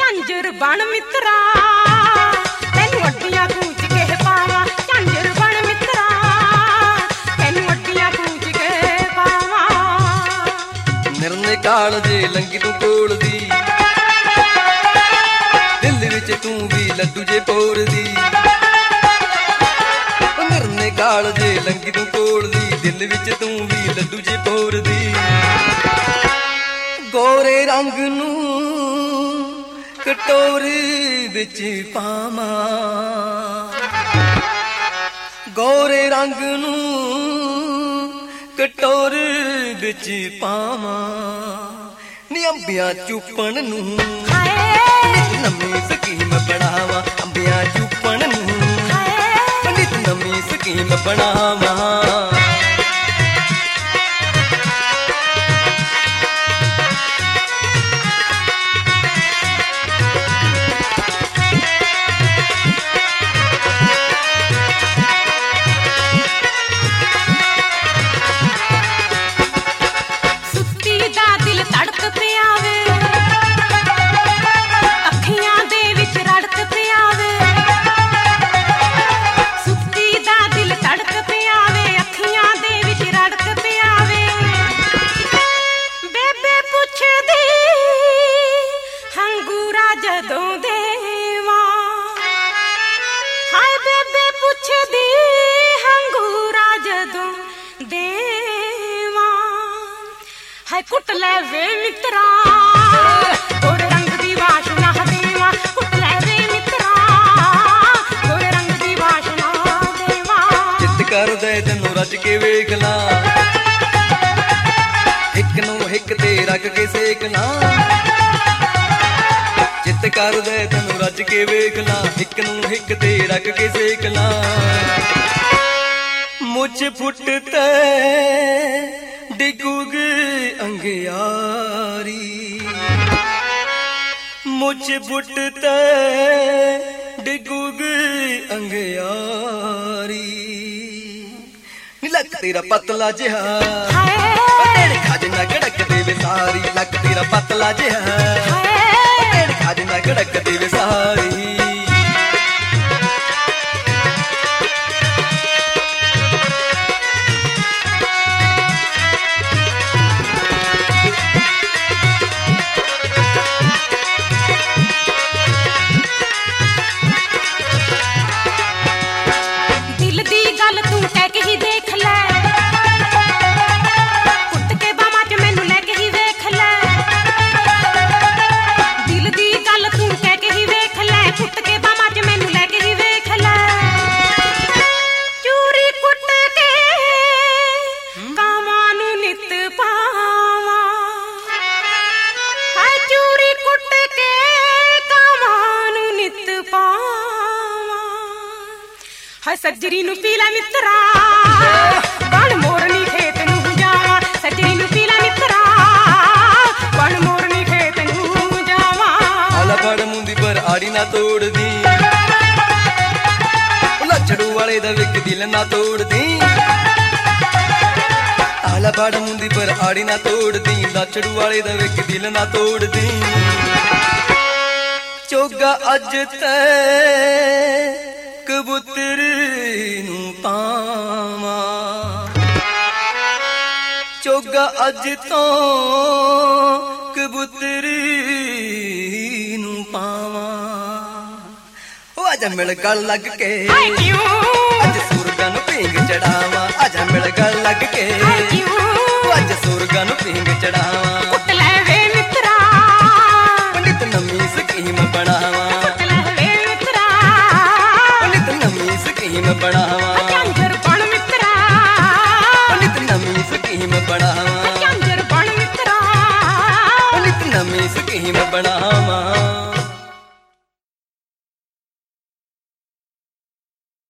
ਝਾਂਜਰ ਬਣ ਮਿੱਤਰਾ ਤੈਨੂੰ ਅੱਡੀਆਂ ਕੂਚ ਕੇ ਪਾਵਾਂ, ਝਾਂਜਰ ਬਣ ਮਿੱਤਰਾ ਤੈਨੂੰ ਅੱਡੀਆਂ ਕੂਚ ਕੇ ਪਾਵਾਂ। ਨਿਰਨੇ ਕਾਲ ਜੇ ਲੰਗੀ ਤੂੰ ਕੋਲ ਦੀ, ਦਿਲ ਵਿੱਚ ਤੂੰ ਵੀ ਲੱਡੂ ਜੇ ਪੋਰਦੀ। ਨਿਰਨੇ ਕਾਲ ਜੇ ਲੰਗੀ ਤੂੰ ਕੋਲ ਦੀ, ਦਿਲ ਵਿੱਚ ਤੂੰ ਵੀ ਲੱਡੂ ਜੇ ਪੋਰਦੀ। ਗੋਰੇ ਰੰਗ ਨੂੰ ਕਟੋਰੀ ਵਿੱਚ ਪਾਵਾਂ, ਗੋਰੇ ਰੰਗ ਨੂੰ ਕਟੋਰੀ ਵਿੱਚ ਪਾਵਾਂ। ਨੀ ਅੰਬੀਆਂ ਚੁੱਪਣ ਨੂੰ ਨਵੀਂ ਸਕੀਮ ਬਣਾਵਾਂ, ਅੰਬੀਆਂ ਚੁੱਪਣ ਨੂੰ ਨਿਤ ਨਵੀਂ ਸਕੀਮ ਬਣਾਵਾਂ। ਜਦੋਂ ਦੇਵਾਂ ਹਾਏ ਬੇਬੇ ਪੁੱਛਦੀ ਹੰਗੂਰਾ ਜਦੋਂ ਦੇਵਾਂ, ਹਾਏ ਕੁੱਟ ਲੈ ਵੇ ਮਿੱਤਰਾ ਗੋਰੇ ਰੰਗ ਦੀ ਵਾਸ਼ਨਾ ਦੇਵਾਂ, ਕੁੱਟ ਲੈ ਵੇ ਮਿੱਤਰਾ ਗੋਰੇ ਰੰਗ ਦੀ ਵਾਸ਼ਨਾ ਦੇਵਾਂ। ਚਿੱਤ ਕਰਦਾ ਤੈਨੂੰ ਰੱਜ ਕੇ ਵੇਖ ਲਾ, ਇੱਕ ਨੂੰ ਹਿੱਕ ਤੇ ਰੱਖ ਕੇ ਸੇਕ ਲਾ। ਚਿੱਤ ਕਰਦਾ ਤੈਨੂੰ ਰੱਜ ਕੇ ਵੇਖ ਲਾ, ਇੱਕ ਨੂੰ ਹਿੱਕ ਤੇ ਰੱਖ ਕੇ ਸੇਕ ਲਾ। ਮੁੱਛ ਫੁੱਟ ਤੇ ਡਿੱਗੂਗੀ ਅੰਗਿਆਰੀ, ਮੁੱਛ ਫੁੱਟ ਤੇ ਡਿੱਗੂਗੀ ਅੰਗਿਆਰੀ। ਲੱਕ ਤੇਰਾ ਪਤਲਾ ਜਿਹਾ ਤੇਰੇ ਖਜਨਾ ਗੜਕ ਦੇ ਵਿਸਾਰੀ, ਲੱਕ ਤੇਰਾ ਪਤਲਾ ਜਿਹਾ ਖਜਨਾ ਗੜਕ ਦੇ ਵਿਸਾਰੀ। ਦਿਲ ਦੀ ਗੱਲ ਤੂੰ ਕਹਿ ਕੇ ਹੀ ਦੇਖ ਲੈ, ਕੁੱਟ ਕੇ ਬਾਹਾਂ 'ਚ ਮੈਨੂੰ ਲੈ ਕੇ ਹੀ ਵੇਖ ਲੈ। ਦਿਲ ਦੀ ਗੱਲ ਤੂੰ ਕਹਿ ਕੇ ਹੀ ਵੇਖ ਲੈ, ਕੁੱਟ ਕੇ ਬਾਹਾਂ 'ਚ ਮੈਨੂੰ ਲੈ ਕੇ ਹੀ ਵੇਖ ਲੈ। ਚੂਰੀ ਕੁੱਟ ਕੇ ਕਾਵਾਂ ਨੂੰ ਨਿੱਤ ਪਾਵਾਂ, ਹਾਏ ਚੂਰੀ ਕੁੱਟ ਕੇ ਕਾਵਾਂ ਨੂੰ ਨਿੱਤ ਪਾਵਾਂ। ਹਾਏ ਸੱਜਰੀ ਨੂੰ ਪੀ ਲੈ ਮਿੱਤਰਾ ਬਣ ਮੋਰਨੀ ਖੇਤ ਨੂੰ ਜਾਵਾਂ, ਸੱਜਰੀ ਨੂੰ ਪੀ ਲੈ ਮਿੱਤਰਾ ਬਣ ਮੋਰਨੀ ਖੇਤ ਨੂੰ ਜਾਵਾਂ। ਆਲਾ ਫੜ ਮੁੰਦੀ ਪਰ ਆੜੀ ਨਾ ਤੋੜਦੀ, ਲੱਛੜੂ ਵਾਲੇ ਦਾ ਵਿਕ ਦਿਲ ਨਾ ਤੋੜਦੀ। ਆਲਾ ਫੜ ਮੁੰਦੀ ਪਰ ਆੜੀ ਨਾ ਤੋੜਦੀ, ਲੱਛੜੂ ਵਾਲੇ ਦਾ ਵਿਕ ਦਿਲ ਨਾ ਤੋੜਦੀ। ਚੋਗਾ ਅੱਜ ਤੇ ਕਬੂਤਰ ਨੂੰ ਪਾਵਾਂ, ਚੋਗਾ ਅੱਜ ਤੋਂ ਕਬੂਤਰ ਨੂੰ ਪਾਵਾਂ। ਉਹ ਆਜਾ ਮਿਲ ਗਲ ਲੱਗ ਕੇ ਅੱਜ ਸੁਰਗਾਂ ਨੂੰ ਪੀਂਗ ਚੜਾਵਾਂ, ਆਜਾ ਮਿਲ ਗਲ ਲੱਗ ਕੇ ਅੱਜ ਸੁਰਗਾਂ ਨੂੰ ਪੀਂਗ ਚੜਾਵਾਂ।